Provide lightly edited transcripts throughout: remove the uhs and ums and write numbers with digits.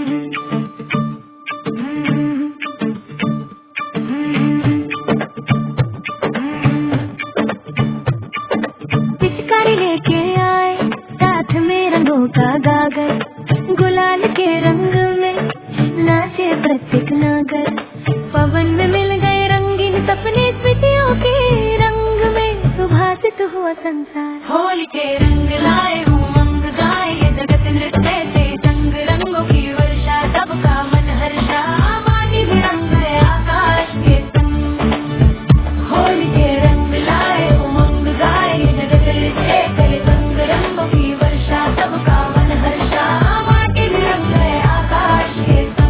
पिचकारी लेके आए साथ में रंगों का गागर, गुलाल के रंग में नाचे प्रत्येक नागर। पवन में मिल गए रंगीन सपने, स्मृतियों के रंग में सुभाषित हुआ संसार। होली के रंग लाए उमंग गाए, ये जगत नृत्य से जंग, रंगों की वर्षा सबका मन हर्षा, माटी भी रंग है आकाश के संग। होली के रंग लाए उमंग गाए, ये जगत नृत्य से जंग, रंगों की वर्षा सबका मन हर्षा, माटी भी रंग है आकाश के संग।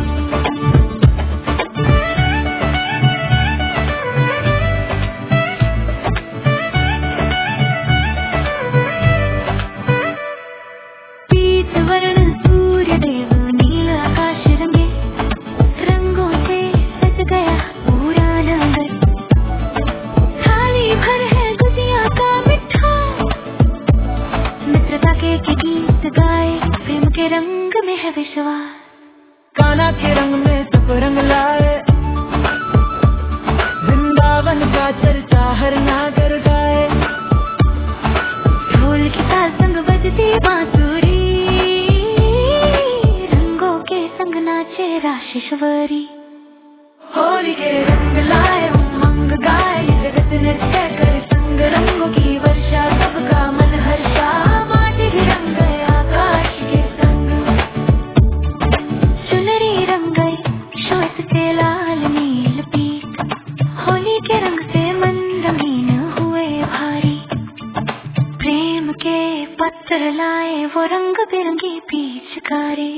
वर्ण सूर्य देव नील आकाश रंगे, रंगों से सज गया पूरा नगर। थाली भर है गुजिया का मिठा, मित्रता के गीत गाए, प्रेम के रंग में है विश्वास। कान्हा के रंग में सब रंग लाए, वृंदावन का चर्चा हर नागर गाए। ढोल की ताल संग बजती बांसुरी, नाचे राशेश्वरी। होली के रंग लाए उमंग गाए, जगत नृत्य कर संग, रंगों की वर्षा सबका मन हर्षा, माटी भी रंग है आकाश के संग। चुनरी रंग गई श्वेत से लाल नील पीत, होली के रंग से मन रंगीन हुए भारी। प्रेम के पत्र लाए वो रंग बिरंगी पिचकारी।